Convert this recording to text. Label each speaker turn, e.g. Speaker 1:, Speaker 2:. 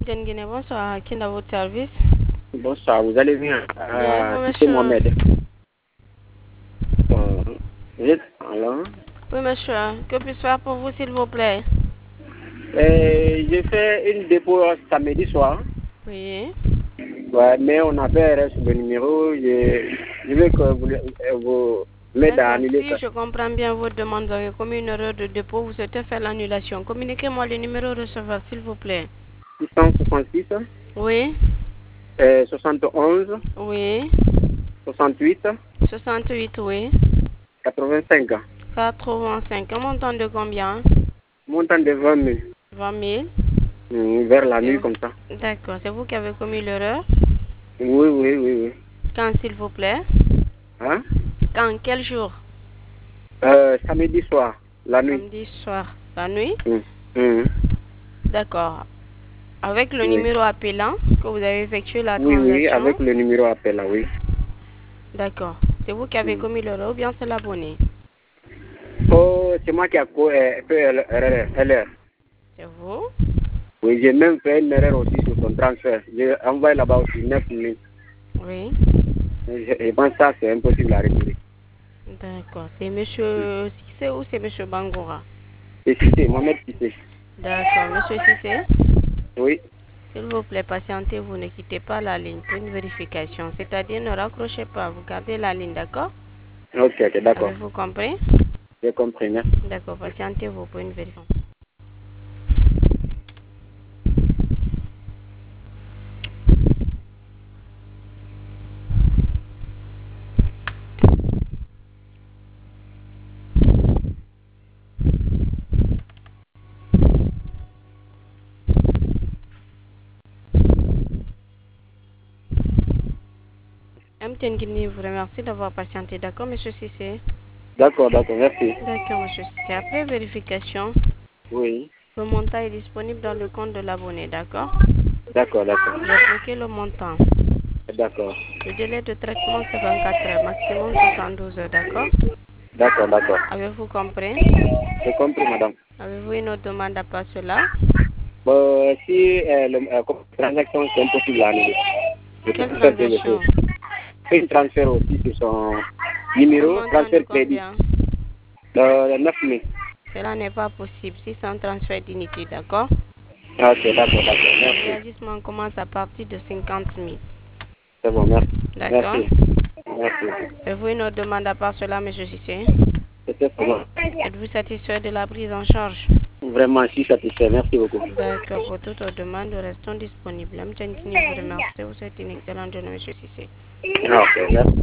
Speaker 1: Guinée, bonsoir. Qui est dans votre service?
Speaker 2: Bonsoir, vous allez bien?
Speaker 1: Bien,
Speaker 2: C'est
Speaker 1: monsieur.
Speaker 2: Mohamed. Vous êtes alors?
Speaker 1: Oui, monsieur. Que puis-je faire pour vous, s'il vous plaît?
Speaker 2: J'ai fait une dépôt samedi soir.
Speaker 1: Oui.
Speaker 2: Ouais, mais on avait sur le numéro. Je veux que vous m'aidez à annuler ça.
Speaker 1: Si je comprends bien votre demande, vous avez commis une erreur de dépôt, vous souhaitez faire l'annulation. Communiquez-moi le numéro receveur, s'il vous plaît.
Speaker 2: 666,
Speaker 1: Oui.
Speaker 2: 71,
Speaker 1: Oui.
Speaker 2: 68,
Speaker 1: 68, oui.
Speaker 2: 85.
Speaker 1: 85. Un montant de combien?
Speaker 2: Montant de 20 000.
Speaker 1: 20 000.
Speaker 2: Vers la nuit comme ça.
Speaker 1: D'accord. C'est vous qui avez commis l'erreur?
Speaker 2: Oui.
Speaker 1: Quand, s'il vous plaît?
Speaker 2: Hein?
Speaker 1: Quand? Quel jour?
Speaker 2: Samedi soir, la nuit.
Speaker 1: Samedi soir. La nuit?
Speaker 2: D'accord.
Speaker 1: Avec le
Speaker 2: Oui.
Speaker 1: numéro appelant que vous avez effectué la
Speaker 2: Oui,
Speaker 1: transaction?
Speaker 2: avec le numéro appel, là, oui.
Speaker 1: D'accord. C'est vous qui avez commis l'erreur ou bien c'est l'abonné?
Speaker 2: Oh, c'est moi qui ai fait l'erreur.
Speaker 1: C'est vous?
Speaker 2: Oui, j'ai même fait une erreur aussi sur son transfert. J'ai envoyé là-bas aussi 9 000.
Speaker 1: Oui.
Speaker 2: Je pense que ça, c'est impossible à retirer.
Speaker 1: D'accord. C'est monsieur Cissé ou c'est monsieur Bangora?
Speaker 2: C'est Cissé, Mohamed Cissé.
Speaker 1: D'accord. Monsieur Cissé?
Speaker 2: Oui.
Speaker 1: S'il vous plaît, patientez, vous ne quittez pas la ligne pour une vérification. C'est-à-dire, ne raccrochez pas, vous gardez la ligne, d'accord?
Speaker 2: Ok, d'accord.
Speaker 1: Avez-vous compris?
Speaker 2: J'ai compris, merci.
Speaker 1: D'accord, patientez-vous pour une vérification. MTN Guinée vous remercie d'avoir patienté, d'accord, monsieur Cissé?
Speaker 2: D'accord, merci.
Speaker 1: D'accord, monsieur Cissé. Après vérification,
Speaker 2: Oui.
Speaker 1: le montant est disponible dans le compte de l'abonné, d'accord?
Speaker 2: D'accord.
Speaker 1: J'ai bloqué le montant.
Speaker 2: D'accord.
Speaker 1: Le délai de traitement, c'est 24 heures, maximum 72 heures, d'accord?
Speaker 2: D'accord.
Speaker 1: Avez-vous compris?
Speaker 2: J'ai compris, madame.
Speaker 1: Avez-vous une autre demande à part cela?
Speaker 2: Si la transaction, c'est impossible à annuler.
Speaker 1: Quelle transaction?
Speaker 2: Fait une transfert aussi sur son
Speaker 1: Le
Speaker 2: numéro,
Speaker 1: montant de
Speaker 2: transfert crédit.
Speaker 1: combien?
Speaker 2: 9 000.
Speaker 1: Cela n'est pas possible si c'est un transfert d'unité, d'accord?
Speaker 2: Ok, d'accord.
Speaker 1: Le
Speaker 2: Merci.
Speaker 1: réagissement commence à partir de 50 000.
Speaker 2: C'est bon, merci.
Speaker 1: D'accord?
Speaker 2: Merci.
Speaker 1: Avez-vous une autre demande à part cela, monsieur Cissé?
Speaker 2: C'était bon.
Speaker 1: Êtes-vous satisfait de la prise en charge?
Speaker 2: Vraiment, je suis satisfait. Merci beaucoup.
Speaker 1: D'accord, pour toute autre demande, nous restons disponibles. M. Tchankini vous remercie. Vous souhaite une excellente journée, monsieur Cissé.
Speaker 2: Ok, merci.